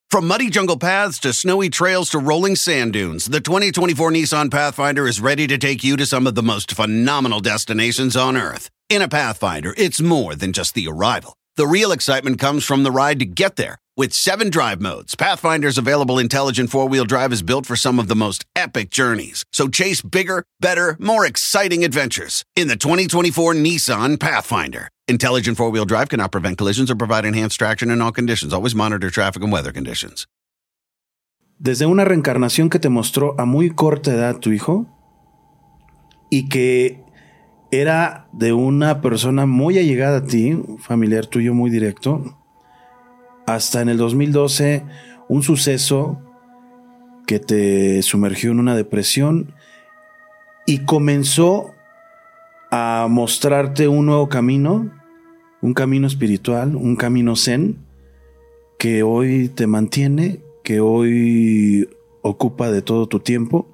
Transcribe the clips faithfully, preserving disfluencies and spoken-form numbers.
From muddy jungle paths to snowy trails to rolling sand dunes, the twenty twenty-four Nissan Pathfinder is ready to take you to some of the most phenomenal destinations on Earth. In a Pathfinder, it's more than just the arrival. The real excitement comes from the ride to get there. With seven drive modes, Pathfinder's available intelligent four-wheel drive is built for some of the most epic journeys. So chase bigger, better, more exciting adventures in the twenty twenty-four Nissan Pathfinder. Intelligent four-wheel drive cannot prevent collisions or provide enhanced traction in all conditions. Always monitor traffic and weather conditions. Desde una reencarnación que te mostró a muy corta edad tu hijo y que era de una persona muy allegada a ti, un familiar tuyo muy directo, hasta en el dos mil doce un suceso que te sumergió en una depresión y comenzó a mostrarte un nuevo camino, un camino espiritual, un camino zen que hoy te mantiene, que hoy ocupa de todo tu tiempo.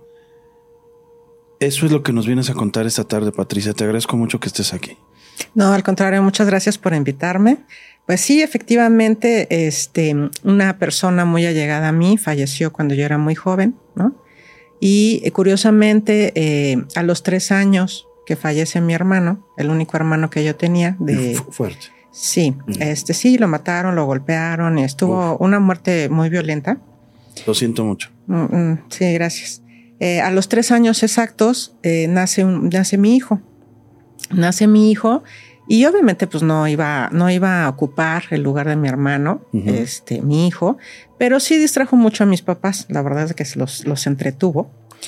Eso es lo que nos vienes a contar esta tarde, Patricia. Te agradezco mucho que estés aquí. No, al contrario, muchas gracias por invitarme. Pues sí, efectivamente, este, una persona muy allegada a mí falleció cuando yo era muy joven, ¿no? Y eh, curiosamente, eh, a los tres años que fallece mi hermano, el único hermano que yo tenía. De, Fu- fuerte. Sí, mm. este, sí, lo mataron, lo golpearon, estuvo Uf. una muerte muy violenta. Lo siento mucho. Mm, mm, sí, gracias. Eh, a los tres años exactos eh, nace, un, nace mi hijo. Nace mi hijo y obviamente pues no iba, no iba a ocupar el lugar de mi hermano, uh-huh. este, mi hijo, pero sí distrajo mucho a mis papás. La verdad es que los, los entretuvo.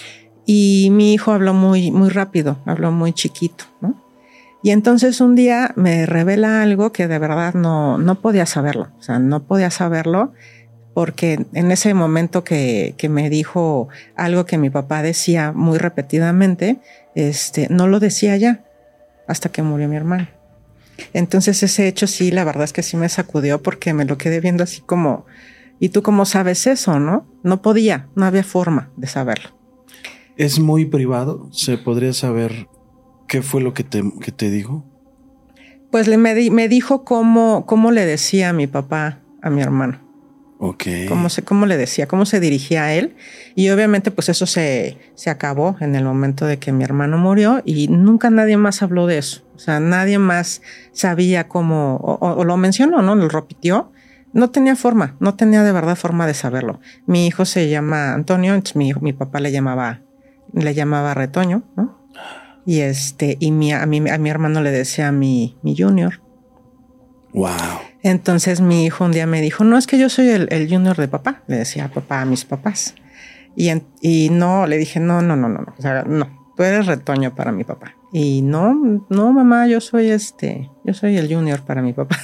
Y mi hijo habló muy, muy rápido, habló muy chiquito, ¿no? Y entonces un día me revela algo que de verdad no, no podía saberlo. O sea, no podía saberlo porque en ese momento que, que me dijo algo que mi papá decía muy repetidamente, este, no lo decía ya hasta que murió mi hermano. Entonces ese hecho sí, la verdad es que sí me sacudió porque me lo quedé viendo así como, ¿y tú cómo sabes eso, no? No podía, no había forma de saberlo. ¿Es muy privado? ¿Se podría saber qué fue lo que te, que te dijo? Pues le, me, di, me dijo cómo, cómo le decía a mi papá a mi hermano. Ok. Cómo, se, cómo le decía, cómo se dirigía a él. Y obviamente pues eso se, se acabó en el momento de que mi hermano murió y nunca nadie más habló de eso. O sea, nadie más sabía cómo, o, o, o lo mencionó, ¿no? Lo repitió. No tenía forma, no tenía de verdad forma de saberlo. Mi hijo se llama Antonio, entonces mi, mi papá le llamaba... le llamaba Retoño, ¿no? Y este, y mi, a mi, a mi hermano le decía mi, mi junior. Wow. Entonces mi hijo un día me dijo, no, es que yo soy el, el junior de papá. Le decía papá a mis papás. Y, en, y no, le dije, no, no, no, no, no. O sea, no, tú eres Retoño para mi papá. Y no, no, mamá, yo soy este, yo soy el junior para mi papá.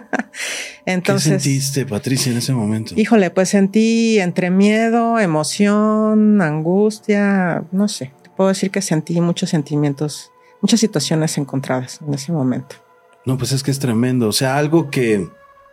Entonces, ¿qué sentiste, Patricia, en ese momento? Híjole, pues sentí entre miedo, emoción, angustia, no sé. Te puedo decir que sentí muchos sentimientos, muchas situaciones encontradas en ese momento. No, pues es que es tremendo. O sea, algo que,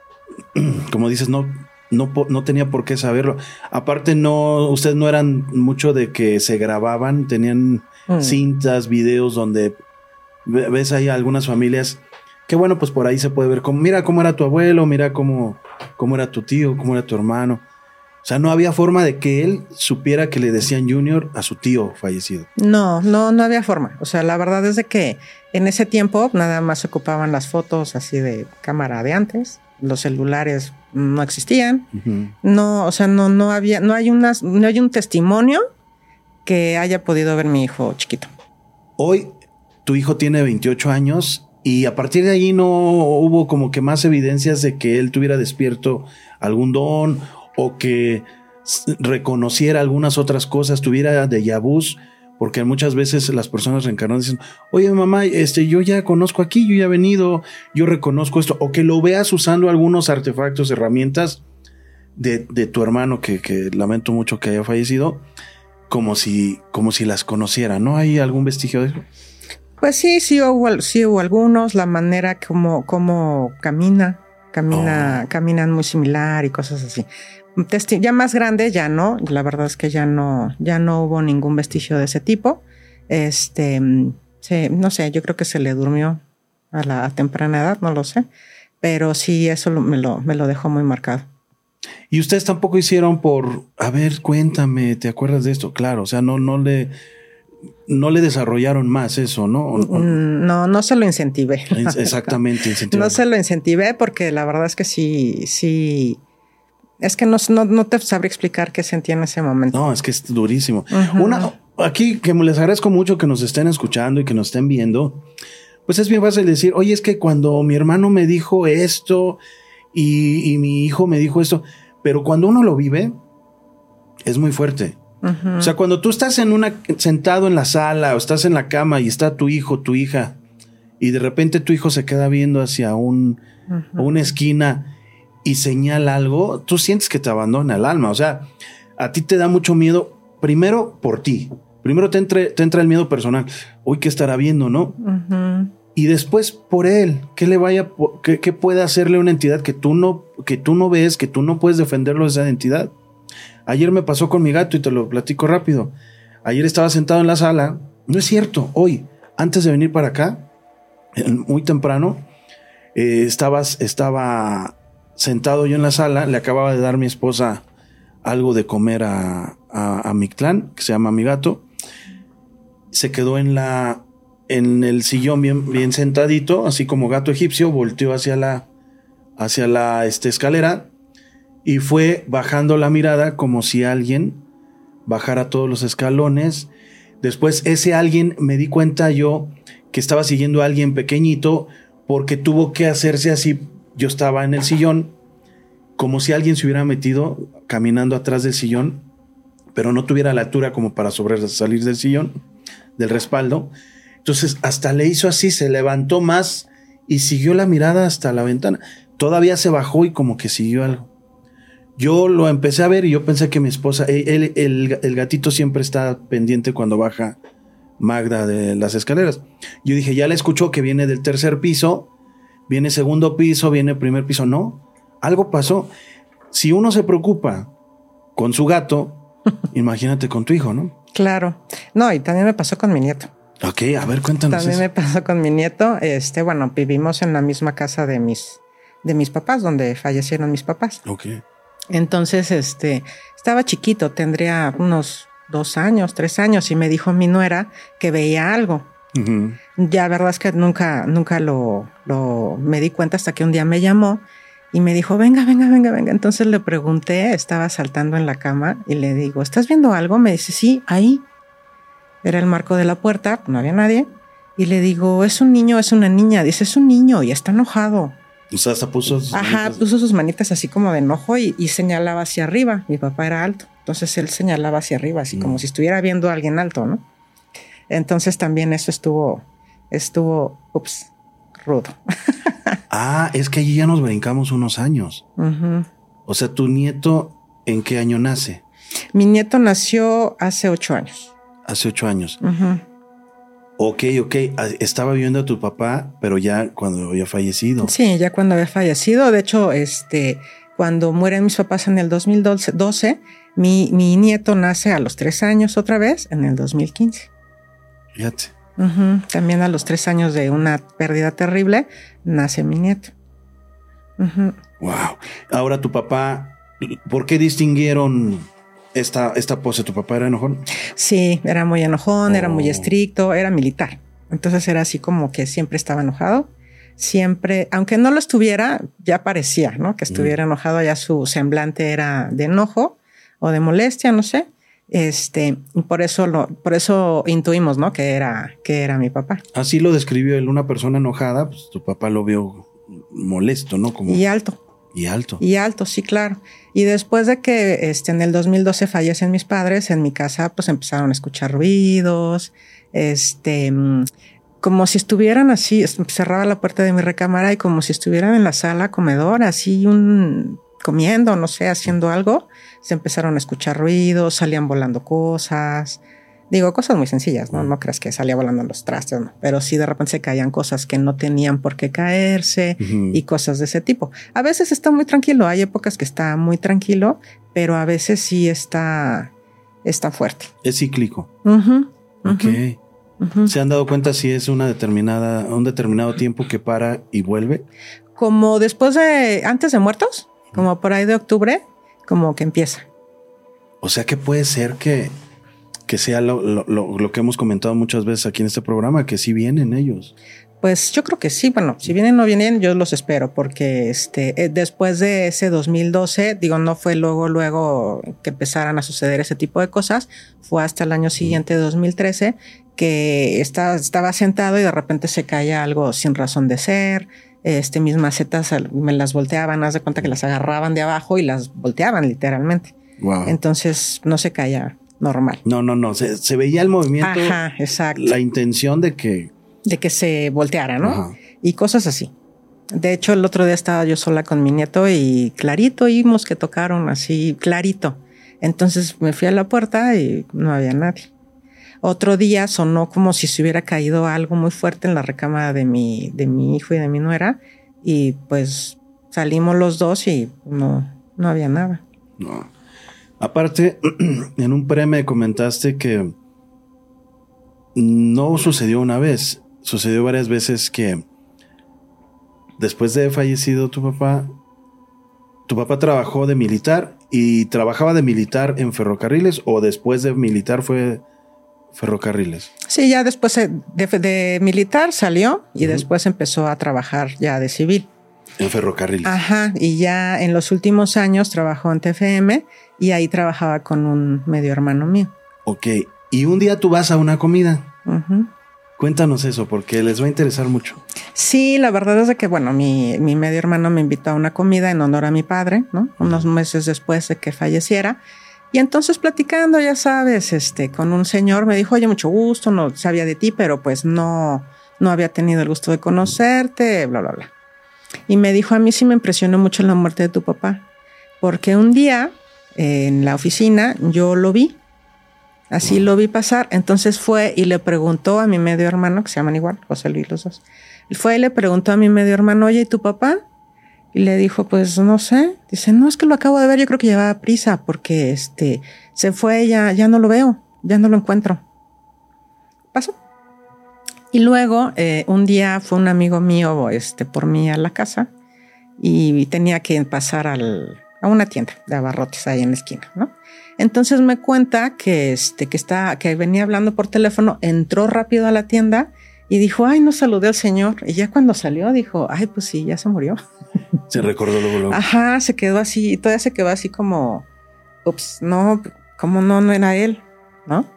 como dices, no, no, no tenía por qué saberlo. Aparte, no, ustedes no eran mucho de que se grababan, tenían mm. cintas, videos donde ves ahí algunas familias que bueno, pues por ahí se puede ver cómo, mira cómo era tu abuelo, mira cómo, cómo era tu tío, cómo era tu hermano. O sea, no había forma de que él supiera que le decían Junior a su tío fallecido. No, no, no había forma. O sea, la verdad es de que en ese tiempo nada más se ocupaban las fotos así de cámara de antes. Los celulares no existían. Uh-huh. No, o sea, no, no había, no hay unas, no hay un testimonio que haya podido ver mi hijo chiquito. Hoy tu hijo tiene veintiocho años. Y a partir de allí no hubo como que más evidencias de que él tuviera despierto algún don o que reconociera algunas otras cosas, tuviera déjà vus, porque muchas veces las personas reencarnadas dicen, oye mamá, este, yo ya conozco aquí, yo ya he venido, yo reconozco esto, o que lo veas usando algunos artefactos, herramientas de, de tu hermano, que, que lamento mucho que haya fallecido, como si, como si las conociera, ¿no? ¿Hay algún vestigio de eso? Pues sí, sí hubo, sí hubo algunos, la manera como, como camina, camina, oh. caminan muy similar y cosas así. Testi- ya más grande ya no, la verdad es que ya no, ya no hubo ningún vestigio de ese tipo. Este, sí, no sé, yo creo que se le durmió a la a temprana edad, no lo sé, pero sí eso lo, me lo, me lo dejó muy marcado. Y ustedes tampoco hicieron por, a ver, cuéntame, ¿te acuerdas de esto? Claro, o sea, no, no le, no le desarrollaron más eso, ¿no? O, o, no, no se lo incentivé. Exactamente, incentivé. No se lo incentivé porque la verdad es que sí, sí. Es que no, no, no te sabría explicar qué sentía en ese momento. No, es que es durísimo. Uh-huh. Una, aquí que les agradezco mucho que nos estén escuchando y que nos estén viendo. Pues es bien fácil decir, oye, es que cuando mi hermano me dijo esto y, y mi hijo me dijo esto, pero cuando uno lo vive, es muy fuerte. Uh-huh. O sea, cuando tú estás en una, sentado en la sala o estás en la cama y está tu hijo, tu hija, y de repente tu hijo se queda viendo hacia un, uh-huh. una esquina y señala algo, tú sientes que te abandona el alma. O sea, a ti te da mucho miedo, primero por ti. Primero te, entre, te entra el miedo personal. Uy, ¿qué estará viendo, no? Uh-huh. Y después por él, ¿qué le vaya, qué, qué puede hacerle una entidad que tú no, que tú no ves, que tú no puedes defenderlo de esa entidad? Ayer me pasó con mi gato y te lo platico rápido. Ayer estaba sentado en la sala. No es cierto, hoy, antes de venir para acá, muy temprano, eh, estabas, estaba sentado yo en la sala. Le acababa de dar mi esposa algo de comer a, a, a Mictlán, que se llama mi gato. Se quedó en la en el sillón bien, bien sentadito, así como gato egipcio, volteó hacia la hacia la este, escalera y fue bajando la mirada como si alguien bajara todos los escalones. Después ese alguien, me di cuenta yo que estaba siguiendo a alguien pequeñito porque tuvo que hacerse así. Yo estaba en el sillón como si alguien se hubiera metido caminando atrás del sillón, pero no tuviera la altura como para sobresalir del sillón, del respaldo. Entonces hasta le hizo así, se levantó más y siguió la mirada hasta la ventana. Todavía se bajó y como que siguió algo. Yo lo empecé a ver y yo pensé que mi esposa, el, el, el gatito siempre está pendiente cuando baja Magda de las escaleras. Yo dije, ya la escuchó que viene del tercer piso, viene segundo piso, viene primer piso. No, algo pasó. Si uno se preocupa con su gato, imagínate con tu hijo, ¿no? Claro. No, y también me pasó con mi nieto. Ok, a ver, cuéntanos. También eso. me pasó con mi nieto. Este, bueno, vivimos en la misma casa de mis, de mis papás, donde fallecieron mis papás. Ok. Entonces, este, estaba chiquito, tendría unos dos años, tres años, y me dijo mi nuera que veía algo. Uh-huh. Ya, la verdad es que nunca, nunca lo, lo me di cuenta hasta que un día me llamó y me dijo, venga, venga, venga, venga. Entonces le pregunté, estaba saltando en la cama y le digo, ¿estás viendo algo? Me dice, sí, ahí. Era el marco de la puerta, no había nadie. Y le digo, ¿es un niño o es una niña? Dice, es un niño y está enojado. O sea, hasta puso sus Ajá, manitas. puso sus manitas así como de enojo y, y señalaba hacia arriba. Mi papá era alto, entonces él señalaba hacia arriba, así mm. como si estuviera viendo a alguien alto, ¿no? Entonces también eso estuvo, estuvo, ups, rudo. Ah, es que allí ya nos brincamos unos años. Uh-huh. O sea, ¿tu nieto en qué año nace? Mi nieto nació hace ocho años. Hace ocho años. Uh-huh. Ok, ok. Estaba viendo a tu papá, pero ya cuando había fallecido. Sí, ya cuando había fallecido. De hecho, este, cuando mueren mis papás en el dos mil doce, mi, mi nieto nace a los tres años otra vez en el dos mil quince. Fíjate. Uh-huh. También a los tres años de una pérdida terrible, nace mi nieto. Uh-huh. Wow. Ahora tu papá, ¿por qué distinguieron esta, esta pose? ¿Tu papá era enojón? Sí, era muy enojón, oh. era muy estricto, era militar. Entonces era así como que siempre estaba enojado. Siempre, aunque no lo estuviera, ya parecía, ¿no? Que estuviera mm. enojado, ya su semblante era de enojo o de molestia, no sé. Este, por eso lo, por eso intuimos, ¿no? Que era, que era mi papá. Así lo describió él, una persona enojada, pues tu papá lo vio molesto, ¿no? Como... Y alto. Y alto. Y alto, sí, claro. Y después de que este, en el dos mil doce fallecen mis padres, en mi casa pues empezaron a escuchar ruidos, este, como si estuvieran así, cerraba la puerta de mi recámara y como si estuvieran en la sala comedor, así un... comiendo, no sé, haciendo algo, se empezaron a escuchar ruidos, salían volando cosas. Digo, cosas muy sencillas, ¿no? No creas que salía volando los trastes, ¿no? Pero sí de repente se caían cosas que no tenían por qué caerse uh-huh. y cosas de ese tipo. A veces está muy tranquilo, hay épocas que está muy tranquilo, pero a veces sí está, está fuerte. Es cíclico. Uh-huh, ok. Uh-huh. ¿Se han dado cuenta si es una determinada, un determinado tiempo que para y vuelve? Como después de, antes de muertos. Como por ahí de octubre, como que empieza. O sea que puede ser que, que sea lo, lo, lo, lo que hemos comentado muchas veces aquí en este programa, que sí vienen ellos. Pues yo creo que sí. Bueno, si vienen o no vienen, yo los espero, porque este eh, después de ese dos mil doce, digo, no fue luego, luego que empezaran a suceder ese tipo de cosas. Fue hasta el año siguiente, mm. dos mil trece, que está, estaba sentado y de repente se caía algo sin razón de ser. Este, mis macetas me las volteaban, haz de cuenta que las agarraban de abajo y las volteaban literalmente. Wow. Entonces no se caía normal. No, no, no. Se, se veía el movimiento. Ajá, exacto. La intención de que... De que se volteara, ¿no? Ajá. Y cosas así. De hecho, el otro día estaba yo sola con mi nieto y clarito oímos que tocaron así, clarito. Entonces me fui a la puerta y no había nadie. Otro día sonó como si se hubiera caído algo muy fuerte en la recámara de mi, de mi hijo y de mi nuera. Y pues salimos los dos y no, no había nada. No. Aparte, en un pre me comentaste que no sucedió una vez, sucedió varias veces que después de fallecido tu papá, tu papá trabajó de militar y trabajaba de militar en ferrocarriles, o después de militar fue ferrocarriles. Sí, ya después de, de militar salió y uh-huh. después empezó a trabajar ya de civil. En ferrocarriles. Ajá, y ya en los últimos años trabajó en T F M y ahí trabajaba con un medio hermano mío. Ok, y un día tú vas a una comida. Uh-huh. Cuéntanos eso, porque les va a interesar mucho. Sí, la verdad es de que, bueno, mi, mi medio hermano me invitó a una comida en honor a mi padre, ¿no? Unos meses después de que falleciera. Y entonces platicando, ya sabes, este, con un señor me dijo, oye, mucho gusto, no sabía de ti, pero pues no, no había tenido el gusto de conocerte, bla, bla, bla. Y me dijo, a mí sí me impresionó mucho la muerte de tu papá, porque un día eh, en la oficina yo lo vi, así lo vi pasar. Entonces fue y le preguntó a mi medio hermano, que se llaman igual, José Luis los dos. Fue y le preguntó a mi medio hermano, oye, ¿y tu papá? Y le dijo, pues no sé. Dice, no, es que lo acabo de ver, yo creo que llevaba prisa porque este se fue, ya, ya no lo veo, ya no lo encuentro. Pasó. Y luego eh, un día fue un amigo mío este, por mí a la casa y tenía que pasar al, a una tienda de abarrotes ahí en la esquina, ¿no? Entonces me cuenta que, este, que, está, que venía hablando por teléfono, entró rápido a la tienda y dijo, ay, no saludé al señor. Y ya cuando salió dijo, ay, pues sí, ya se murió. Se recordó luego, luego. Ajá, se quedó así, y todavía se quedó así como, ups, no, ¿cómo no? No era él, ¿no?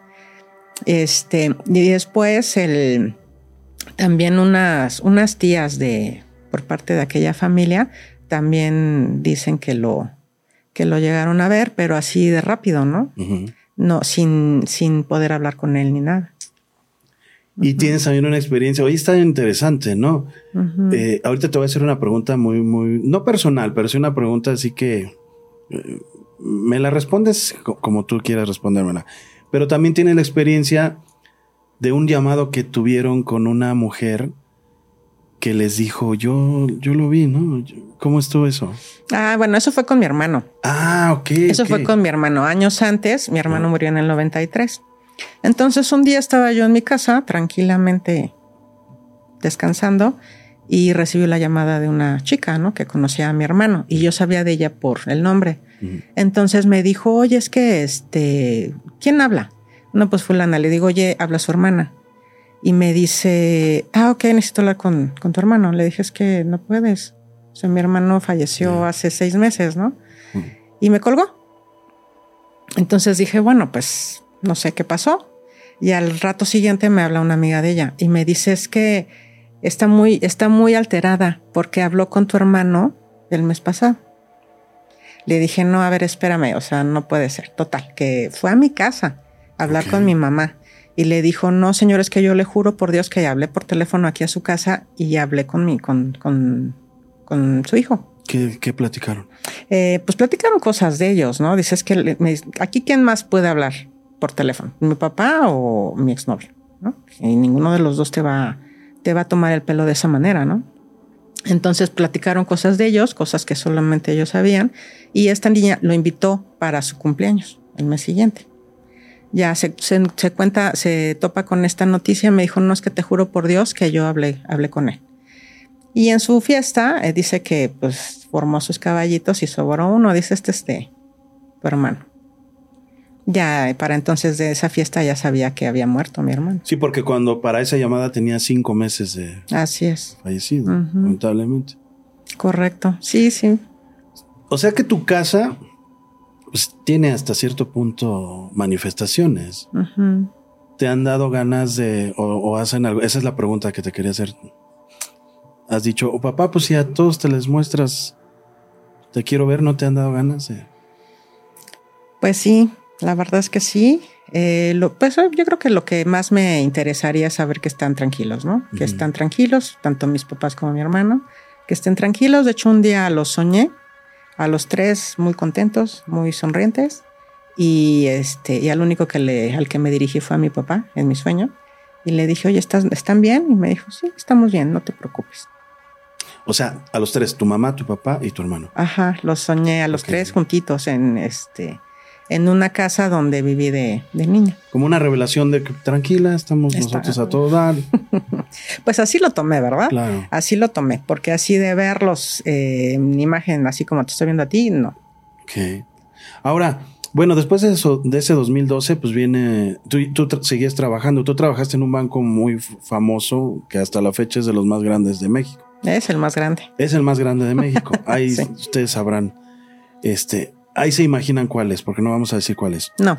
Este, y después el, también unas, unas tías de, por parte de aquella familia, también dicen que lo, que lo llegaron a ver, pero así de rápido, ¿no? Uh-huh. No, sin, sin poder hablar con él ni nada. Y uh-huh. tienes también una experiencia, hoy está interesante, ¿no? Uh-huh. Eh, ahorita te voy a hacer una pregunta muy, muy, no personal, pero sí una pregunta así que eh, me la respondes como tú quieras respondérmela. Pero también tiene la experiencia de un llamado que tuvieron con una mujer que les dijo, yo, yo lo vi, ¿no? ¿Cómo estuvo eso? Ah, bueno, eso fue con mi hermano. Ah, ok. Eso okay. fue con mi hermano. Años antes, mi hermano uh-huh. murió en el noventa y tres. Entonces un día estaba yo en mi casa tranquilamente descansando y recibí la llamada de una chica, ¿no? Que conocía a mi hermano y yo sabía de ella por el nombre. Uh-huh. Entonces me dijo, oye, es que este, ¿quién habla? No, pues fulana. Le digo, oye, habla su hermana. Y me dice, ah, ok, necesito hablar con, con tu hermano. Le dije, es que no puedes. O sea, mi hermano falleció uh-huh. hace seis meses, ¿no? Uh-huh. Y me colgó. Entonces dije, bueno, pues no sé qué pasó. Y al rato siguiente me habla una amiga de ella y me dice, es que está muy, está muy alterada porque habló con tu hermano el mes pasado. Le dije, no, a ver, espérame, o sea, no puede ser. Total, que fue a mi casa a hablar okay. con mi mamá. Y le dijo, no, señor, es que yo le juro por Dios que hablé por teléfono aquí a su casa y hablé con mi, con, con, con su hijo. ¿Qué, qué platicaron? Eh, pues platicaron cosas de ellos, ¿no? Dices que me, aquí quién más puede hablar por teléfono, mi papá o mi exnovio, ¿no? Y ninguno de los dos te va, te va a tomar el pelo de esa manera, ¿no? Entonces platicaron cosas de ellos, cosas que solamente ellos sabían, y esta niña lo invitó para su cumpleaños el mes siguiente. Ya se, se, se cuenta, se topa con esta noticia, me dijo, no, es que te juro por Dios que yo hablé, hablé con él. Y en su fiesta eh, dice que pues formó sus caballitos y sobró uno. Dice, este es de tu hermano. Ya para entonces de esa fiesta ya sabía que había muerto mi hermano. Sí, porque cuando para esa llamada tenía cinco meses de Así es. fallecido, Ujú. lamentablemente. Correcto. Sí, sí. O sea que tu casa pues, tiene hasta cierto punto manifestaciones. Uh-huh. ¿Te han dado ganas de o, o hacen algo? Esa es la pregunta que te quería hacer. Has dicho, oh, papá, pues si a todos te les muestras, te quiero ver, ¿no te han dado ganas de...? Pues sí, la verdad es que sí. Eh, lo, pues yo creo que lo que más me interesaría es saber que están tranquilos, ¿no? Uh-huh. Que están tranquilos, tanto mis papás como mi hermano, que estén tranquilos. De hecho, un día los soñé, a los tres muy contentos, muy sonrientes, y este, y al único que le, al que me dirigí fue a mi papá en mi sueño, y le dije, oye, ¿estás, ¿están bien? Y me dijo, sí, estamos bien, no te preocupes. O sea, a los tres, tu mamá, tu papá y tu hermano. Ajá, los soñé a los okay. tres juntitos en este, en una casa donde viví de, de niña. Como una revelación de que tranquila, estamos Está. nosotros a todo dar. Pues así lo tomé, ¿verdad? Claro. Así lo tomé, porque así de verlos eh, en imagen, así como te estoy viendo a ti, no. Ok. Ahora, bueno, después de eso, de ese dos mil doce, pues viene, tú, tú tra- seguías trabajando. Tú trabajaste en un banco muy famoso que hasta la fecha es de los más grandes de México. Es el más grande. Es el más grande de México. Ahí sí. Ustedes sabrán. Este, ahí se imaginan cuál es, porque no vamos a decir cuál es. No.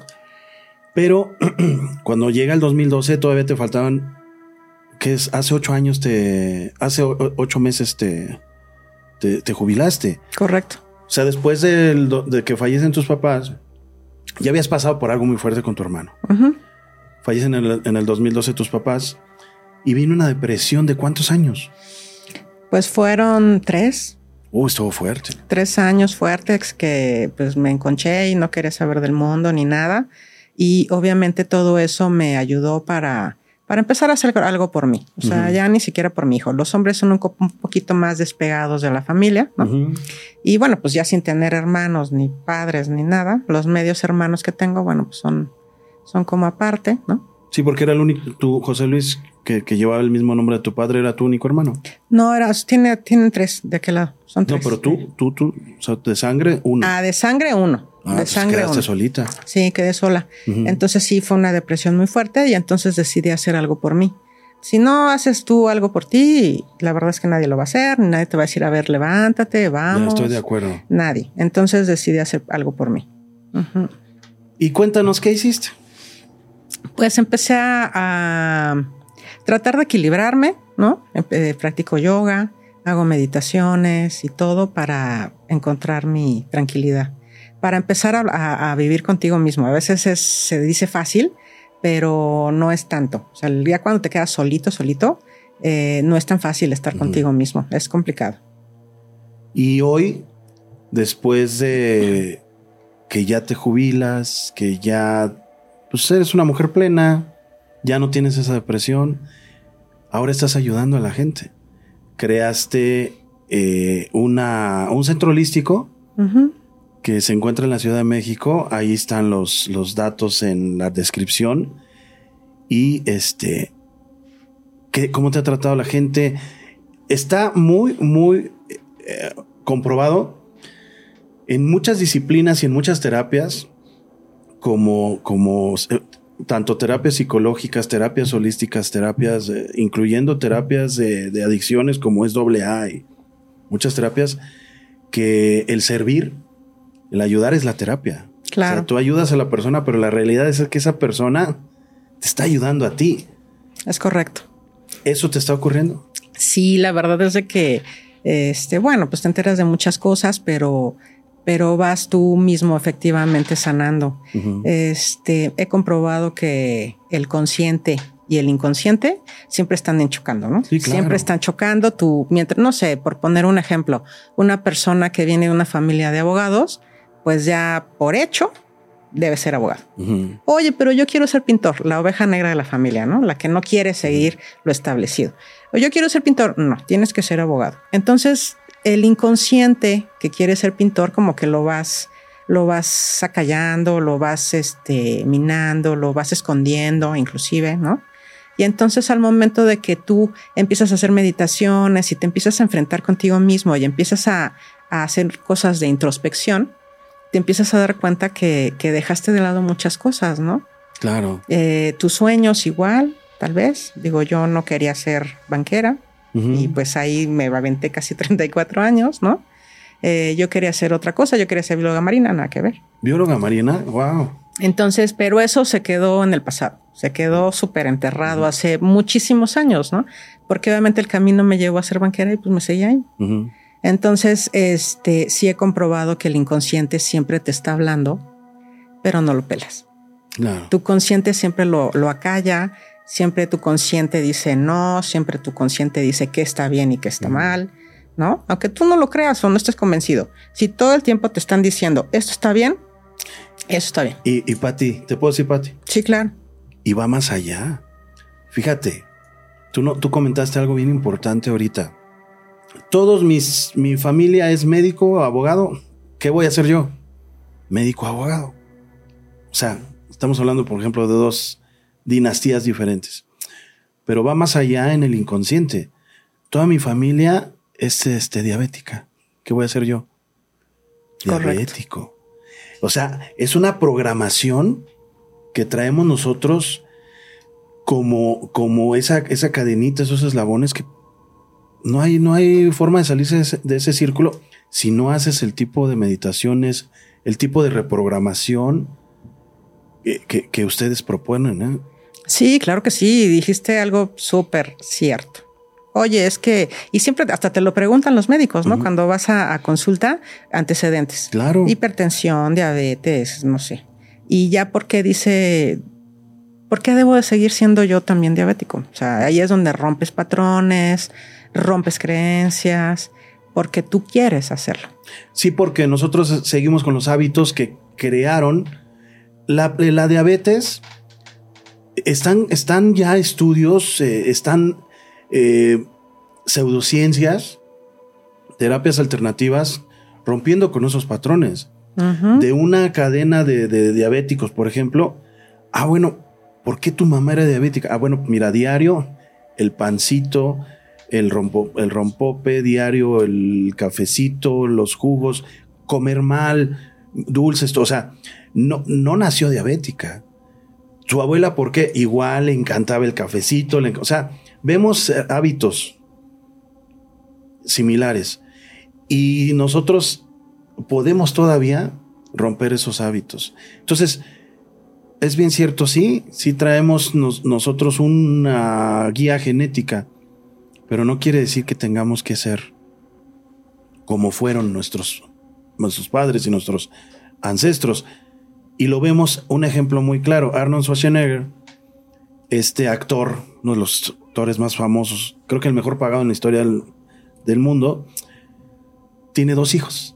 Pero cuando llega el dos mil doce, todavía te faltaban, que es hace ocho años, te, hace o, ocho meses te, te, te jubilaste. Correcto. O sea, después de, de que fallecen tus papás, ya habías pasado por algo muy fuerte con tu hermano. Uh-huh. Fallecen en el, en el dos mil doce tus papás y vino una depresión de ¿cuántos años? Pues fueron tres. Uh, estuvo fuerte. Tres años fuertes que pues me enconché y no quería saber del mundo ni nada. Y obviamente todo eso me ayudó para, para empezar a hacer algo por mí. O sea, uh-huh. ya ni siquiera por mi hijo. Los hombres son un, co- un poquito más despegados de la familia, ¿no? Uh-huh. Y bueno, pues ya sin tener hermanos, ni padres, ni nada. Los medios hermanos que tengo, bueno, pues son, son como aparte, ¿no? Sí, porque era el único, tú, José Luis, que, que llevaba el mismo nombre de tu padre, era tu único hermano. No, era, tiene, tienen tres de aquel lado. Son tres. No, pero tú, tú, tú, o sea, de sangre, uno. Ah, de sangre, uno. Ah, de pues sangre, quedaste uno. solita. Sí, quedé sola. Uh-huh. Entonces sí, fue una depresión muy fuerte y entonces decidí hacer algo por mí. Si no haces tú algo por ti, la verdad es que nadie lo va a hacer, nadie te va a decir, a ver, levántate, vamos. Ya estoy de acuerdo. Nadie. Entonces decidí hacer algo por mí. Uh-huh. Y cuéntanos, ¿qué hiciste? Pues empecé a, a tratar de equilibrarme, ¿no? Eh, practico yoga, hago meditaciones y todo para encontrar mi tranquilidad. Para empezar a, a, a vivir contigo mismo. A veces es, se dice fácil, pero no es tanto. O sea, el día cuando te quedas solito, solito, eh, no es tan fácil estar uh-huh. contigo mismo. Es complicado. Y hoy, después de que ya te jubilas, que ya pues eres una mujer plena, ya no tienes esa depresión, ahora estás ayudando a la gente. Creaste eh, una, un centro holístico uh-huh. que se encuentra en la Ciudad de México. Ahí están los, los datos en la descripción. Y este, ¿qué, ¿cómo te ha tratado la gente? Está muy, muy eh, comprobado en muchas disciplinas y en muchas terapias, como, como eh, tanto terapias psicológicas, terapias holísticas, terapias, eh, incluyendo terapias de, de adicciones como es doble A y muchas terapias, que el servir, el ayudar es la terapia. Claro. O sea, tú ayudas a la persona, pero la realidad es que esa persona te está ayudando a ti. Es correcto. ¿Eso te está ocurriendo? Sí, la verdad es de que, este, bueno, pues te enteras de muchas cosas, pero... pero vas tú mismo efectivamente sanando. Uh-huh. Este, he comprobado que el consciente y el inconsciente siempre están chocando, ¿no? Sí, claro. Siempre están chocando. Tú, mientras, no sé, por poner un ejemplo, una persona que viene de una familia de abogados, pues ya por hecho debe ser abogado. Uh-huh. Oye, pero yo quiero ser pintor, la oveja negra de la familia, ¿no? La que no quiere seguir uh-huh. lo establecido. O yo quiero ser pintor, no, tienes que ser abogado. Entonces, el inconsciente que quiere ser pintor, como que lo vas, lo vas acallando, lo vas este, minando, lo vas escondiendo, inclusive, ¿no? Y entonces al momento de que tú empiezas a hacer meditaciones y te empiezas a enfrentar contigo mismo y empiezas a, a hacer cosas de introspección, te empiezas a dar cuenta que, que dejaste de lado muchas cosas, ¿no? Claro. Eh, tus sueños igual, tal vez. Digo, yo no quería ser banquera uh-huh. y pues ahí me aventé casi treinta y cuatro años, ¿no? Eh, yo quería hacer otra cosa, yo quería ser bióloga marina, nada que ver. ¿Bióloga marina? Wow. Entonces, pero eso se quedó en el pasado, se quedó súper enterrado uh-huh. hace muchísimos años, ¿no? Porque obviamente el camino me llevó a ser banquera y pues me seguí ahí. Uh-huh. Entonces, este, sí he comprobado que el inconsciente siempre te está hablando, pero no lo pelas. Claro. Tu consciente siempre lo, lo acalla, siempre tu consciente dice no, siempre tu consciente dice qué está bien y qué está uh-huh. mal, ¿no? Aunque tú no lo creas o no estés convencido. Si todo el tiempo te están diciendo esto está bien, eso está bien. Y, y Pati, ¿te puedo decir, Pati? Sí, claro. Y va más allá. Fíjate, tú, no, tú comentaste algo bien importante ahorita. Todos mis, mi familia es médico, abogado. ¿Qué voy a hacer yo? Médico, abogado. O sea, estamos hablando, por ejemplo, de dos dinastías diferentes. Pero va más allá en el inconsciente. Toda mi familia es este, diabética. ¿Qué voy a hacer yo? Correcto. Diabético. O sea, es una programación que traemos nosotros como, como esa, esa cadenita, esos eslabones que no hay, no hay forma de salirse de ese, de ese círculo si no haces el tipo de meditaciones, el tipo de reprogramación que, que, que ustedes proponen, ¿eh? Sí, claro que sí. Dijiste algo súper cierto. Oye, es que, y siempre hasta te lo preguntan los médicos, ¿no? Uh-huh. Cuando vas a, a consulta, antecedentes. Claro. Hipertensión, diabetes, no sé. Y ya porque dice, ¿por qué debo de seguir siendo yo también diabético? O sea, ahí es donde rompes patrones, rompes creencias, porque tú quieres hacerlo. Sí, porque nosotros seguimos con los hábitos que crearon la, la diabetes. Están, están ya estudios, eh, están eh, pseudociencias, terapias alternativas, rompiendo con esos patrones. Uh-huh. De una cadena de, de diabéticos, por ejemplo. Ah, bueno, ¿por qué tu mamá era diabética? Ah, bueno, mira, diario, el pancito, el, rompo, el rompope, diario, el cafecito, los jugos, comer mal, dulces, o sea, no, no nació diabética. Su abuela, ¿por qué? Igual le encantaba el cafecito, le, o sea, vemos hábitos similares y nosotros podemos todavía romper esos hábitos. Entonces, es bien cierto, sí, sí traemos nos, nosotros una guía genética, pero no quiere decir que tengamos que ser como fueron nuestros, nuestros padres y nuestros ancestros. Y lo vemos, un ejemplo muy claro, Arnold Schwarzenegger, este actor, uno de los actores más famosos, creo que el mejor pagado en la historia del, del mundo, tiene dos hijos.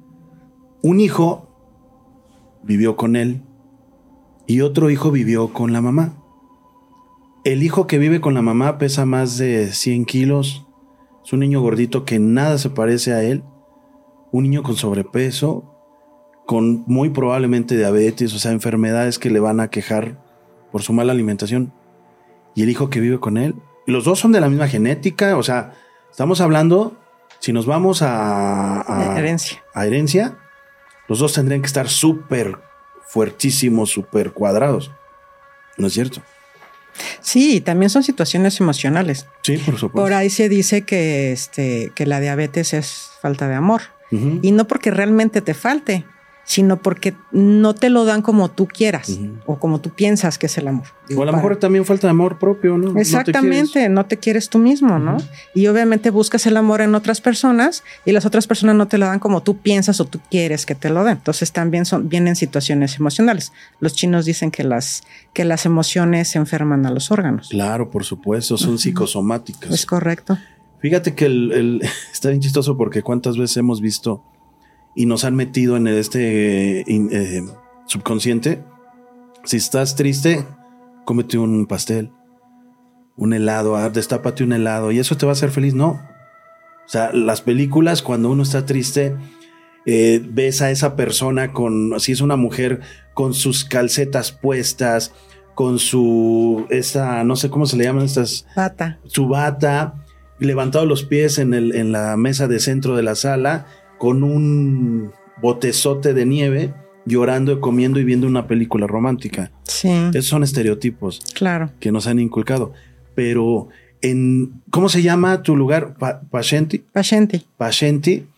Un hijo vivió con él y otro hijo vivió con la mamá. El hijo que vive con la mamá pesa más de cien kilos, es un niño gordito que nada se parece a él, un niño con sobrepeso, con muy probablemente diabetes, o sea, enfermedades que le van a quejar por su mala alimentación. Y el hijo que vive con él, los dos son de la misma genética, o sea, estamos hablando, si nos vamos a, a, herencia. a herencia, los dos tendrían que estar súper fuertísimos, súper cuadrados. ¿No es cierto? Sí, también son situaciones emocionales. Sí, por supuesto. Por ahí se dice que, este, que la diabetes es falta de amor. Uh-huh. Y no porque realmente te falte, sino porque no te lo dan como tú quieras uh-huh. o como tú piensas que es el amor. Digo, o a lo para... mejor también falta de amor propio, ¿no? Exactamente, no te, no te quieres tú mismo, uh-huh. ¿no? Y obviamente buscas el amor en otras personas y las otras personas no te lo dan como tú piensas o tú quieres que te lo den. Entonces también son, vienen situaciones emocionales. Los chinos dicen que las, que las emociones enferman a los órganos. Claro, por supuesto, son uh-huh. psicosomáticas. Es correcto. Fíjate que el, el, está bien chistoso porque cuántas veces hemos visto y nos han metido en este eh, eh, subconsciente. Si estás triste, cómete un pastel, un helado, ah, destápate un helado y eso te va a hacer feliz. No. O sea, las películas, cuando uno está triste, eh, ves a esa persona con, si es una mujer, con sus calcetas puestas, con su, esta, no sé cómo se le llaman estas. Bata. Su bata, levantado los pies en, el, en la mesa de centro de la sala, con un botezote de nieve, llorando, comiendo y viendo una película romántica. Sí. Esos son estereotipos. Claro. Que nos han inculcado. Pero en, ¿cómo se llama tu lugar? Pa- Pacienti. Pacienti. Pacienti.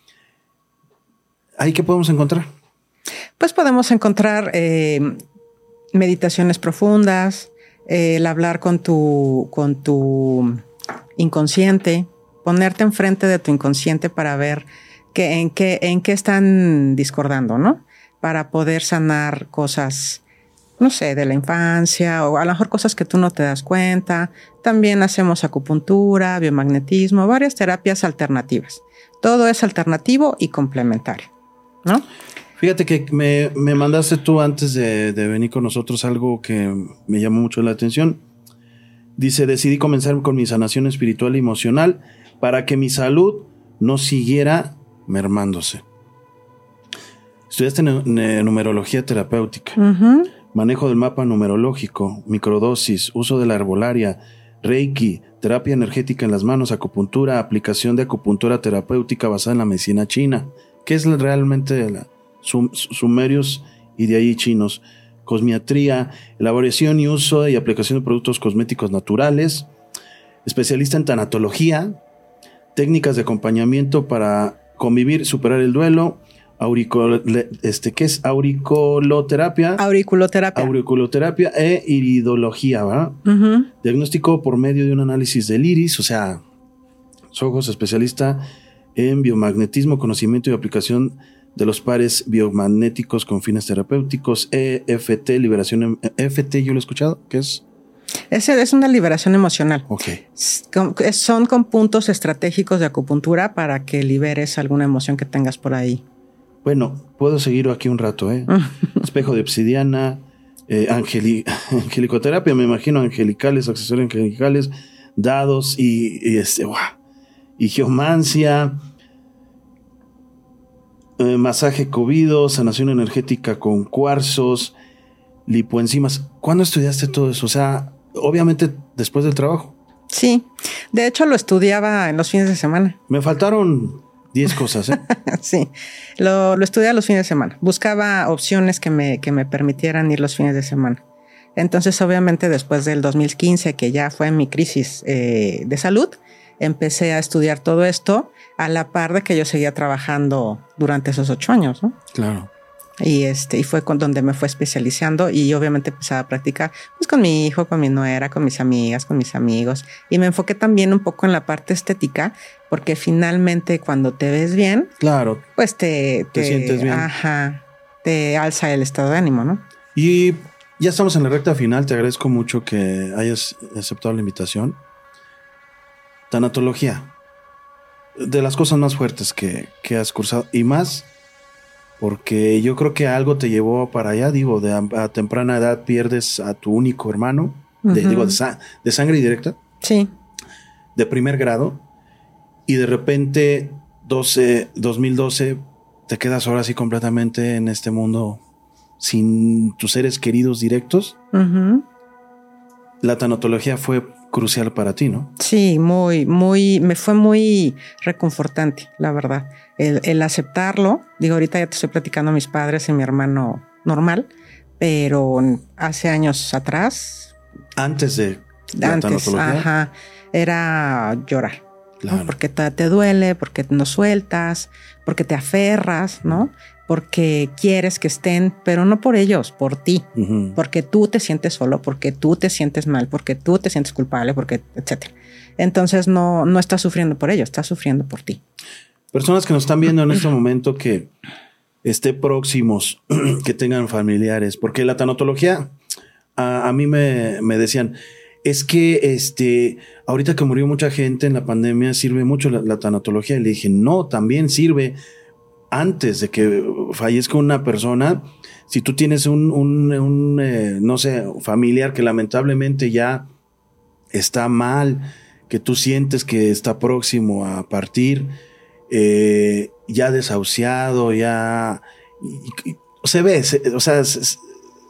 ¿Ahí qué podemos encontrar? Pues podemos encontrar eh, meditaciones profundas, eh, el hablar con tu, con tu inconsciente, ponerte enfrente de tu inconsciente para ver que, en, qué, en qué están discordando, ¿no? Para poder sanar cosas, no sé, de la infancia o a lo mejor cosas que tú no te das cuenta. También hacemos acupuntura, biomagnetismo, varias terapias alternativas. Todo es alternativo y complementario, ¿no? Fíjate que me, me mandaste tú antes de, de venir con nosotros algo que me llamó mucho la atención. Dice, decidí comenzar con mi sanación espiritual y emocional para que mi salud no siguiera mermándose. Estudiaste ne- ne- numerología terapéutica, Uh-huh. manejo del mapa numerológico, microdosis, uso de la herbolaria, reiki, terapia energética en las manos, acupuntura, aplicación de acupuntura terapéutica basada en la medicina china. ¿Qué es realmente la sum- sumerios y de ahí chinos? Cosmiatría, elaboración y uso y aplicación de productos cosméticos naturales, especialista en tanatología, técnicas de acompañamiento para convivir, superar el duelo, auricol, este, ¿qué es? Auriculoterapia, Auriculoterapia. auriculoterapia e iridología, ¿verdad? Uh-huh. Diagnóstico por medio de un análisis del iris, o sea, los ojos, especialista en biomagnetismo, conocimiento y aplicación de los pares biomagnéticos con fines terapéuticos, E F T, liberación, E F T, yo lo he escuchado, ¿qué es? Ese es una liberación emocional. Ok. S- con- es- Son con puntos estratégicos de acupuntura para que liberes alguna emoción que tengas por ahí. Bueno, puedo seguir aquí un rato, ¿eh? Espejo de obsidiana, eh, angeli- angelicoterapia, me imagino, angelicales, accesorios angelicales, dados y, y este, ¡guau! Y geomancia, eh, masaje covido, sanación energética con cuarzos, lipoenzimas. ¿Cuándo estudiaste todo eso? O sea, obviamente después del trabajo. Sí, de hecho lo estudiaba en los fines de semana. Me faltaron diez cosas, ¿eh? Sí, lo, lo estudiaba los fines de semana. Buscaba opciones que me, que me permitieran ir los fines de semana. Entonces, obviamente, después del dos mil quince, que ya fue mi crisis eh, de salud, empecé a estudiar todo esto a la par de que yo seguía trabajando durante esos ocho años, ¿no? Claro. Y este, y fue con donde me fue especializando y obviamente empecé a practicar pues con mi hijo, con mi nuera, con mis amigas, con mis amigos. Y me enfoqué también un poco en la parte estética, porque finalmente cuando te ves bien, Claro. pues te, Te sientes bien. Ajá, te alza el estado de ánimo, ¿no? Y ya estamos en la recta final. Te agradezco mucho que hayas aceptado la invitación. Tanatología. De las cosas más fuertes que, que has cursado. Y más porque yo creo que algo te llevó para allá. Digo, de a, a temprana edad pierdes a tu único hermano. De, Ujú. digo, de, sa- de sangre directa. Sí, De primer grado. Y de repente, doce, dos mil doce, te quedas ahora sí completamente en este mundo sin tus seres queridos directos. ujú. La tanatología fue crucial para ti, ¿no? Sí, muy, muy, me fue muy reconfortante, la verdad. El, el aceptarlo, digo, ahorita ya te estoy platicando a mis padres y mi hermano normal, pero hace años atrás, Antes de la antes, tanatología. ajá, era llorar. ¿no? Claro. Porque te, te duele, porque no sueltas, porque te aferras, ¿no? Porque quieres que estén, pero no por ellos, por ti. Ujú. Porque tú te sientes solo, porque tú te sientes mal, porque tú te sientes culpable, porque etcétera. Entonces no, no estás sufriendo por ellos, estás sufriendo por ti. Personas que nos están viendo en este momento que esté próximos, que tengan familiares, porque la tanatología, a, a mí me, me decían, es que este, ahorita que murió mucha gente en la pandemia, sirve mucho la, la tanatología. Y le dije, no, también sirve antes de que fallezca una persona. Si tú tienes un, un, un eh, no sé, familiar que lamentablemente ya está mal, que tú sientes que está próximo a partir, eh, ya desahuciado, ya y, y, se ve, se, o sea, se,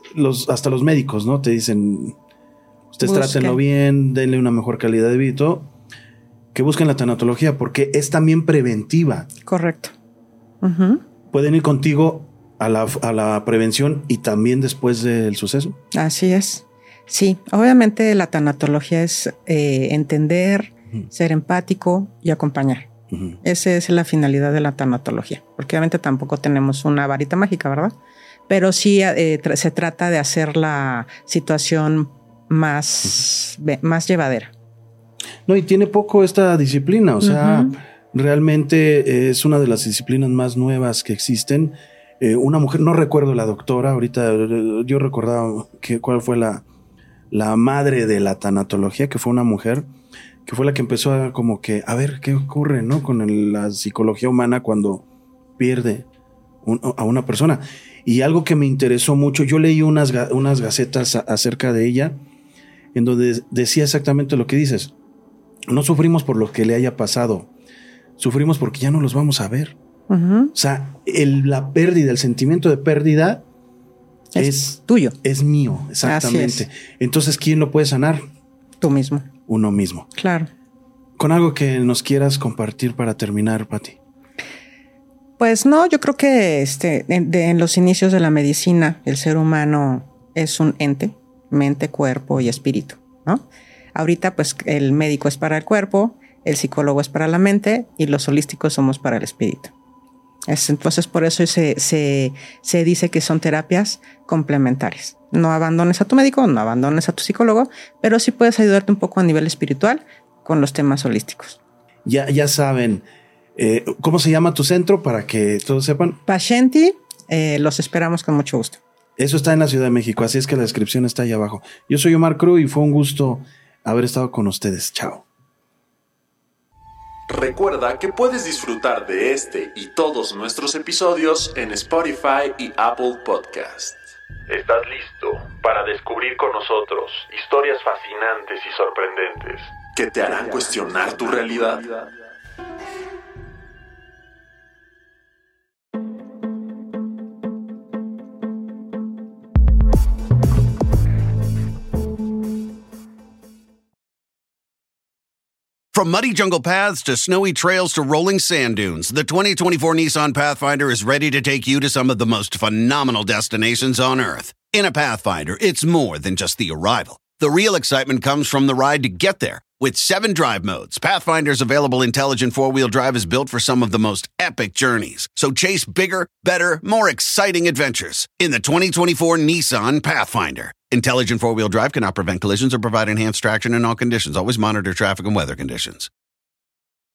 los, hasta los médicos, ¿no? Te dicen, ustedes Busquen. trátenlo bien, denle una mejor calidad de vida y todo, que busquen la tanatología porque es también preventiva. Correcto. Uh-huh. Pueden ir contigo a la, a la prevención y también después del suceso. Así es. Sí, obviamente la tanatología es eh, entender, uh-huh. ser empático y acompañar. Uh-huh. Esa es la finalidad de la tanatología, porque obviamente tampoco tenemos una varita mágica, ¿verdad? Pero sí eh, tra- se trata de hacer la situación más, uh-huh. be- más llevadera. No, y tiene poco esta disciplina, o sea, uh-huh. realmente es una de las disciplinas más nuevas que existen. Eh, una mujer, no recuerdo la doctora, ahorita yo recordaba que cuál fue la, la madre de la tanatología, que fue una mujer, que fue la que empezó a como que, a ver, ¿qué ocurre, no? Con el, la psicología humana cuando pierde un, a una persona. Y algo que me interesó mucho, yo leí unas, unas gacetas a, acerca de ella, en donde decía exactamente lo que dices. No sufrimos por lo que le haya pasado, sufrimos porque ya no los vamos a ver. Uh-huh. O sea, el, la pérdida, el sentimiento de pérdida es, es tuyo. Es mío, exactamente. Es. Entonces, ¿quién lo puede sanar? Tú mismo. Uno mismo. Claro. Con algo que nos quieras compartir para terminar, Pati. Pues no, yo creo que este, en, de, en los inicios de la medicina, el ser humano es un ente, mente, cuerpo y espíritu, ¿no? Ahorita, pues, el médico es para el cuerpo, el psicólogo es para la mente y los holísticos somos para el espíritu. Es, entonces, por eso se, se, se dice que son terapias complementarias. No abandones a tu médico, no abandones a tu psicólogo, pero sí puedes ayudarte un poco a nivel espiritual con los temas holísticos. Ya, ya saben, eh, ¿cómo se llama tu centro para que todos sepan? Pacienti, eh, los esperamos con mucho gusto. Eso está en la Ciudad de México, así es que la descripción está ahí abajo. Yo soy Omar Cruz y fue un gusto haber estado con ustedes. Chao. Recuerda que puedes disfrutar de este y todos nuestros episodios en Spotify y Apple Podcast. ¿Estás listo para descubrir con nosotros historias fascinantes y sorprendentes que te harán cuestionar tu realidad? From muddy jungle paths to snowy trails to rolling sand dunes, the twenty twenty-four Nissan Pathfinder is ready to take you to some of the most phenomenal destinations on Earth. In a Pathfinder, it's more than just the arrival. The real excitement comes from the ride to get there. With seven drive modes, Pathfinder's available intelligent four-wheel drive is built for some of the most epic journeys. So chase bigger, better, more exciting adventures in the twenty twenty-four Nissan Pathfinder. Intelligent four-wheel drive cannot prevent collisions or provide enhanced traction in all conditions. Always monitor traffic and weather conditions.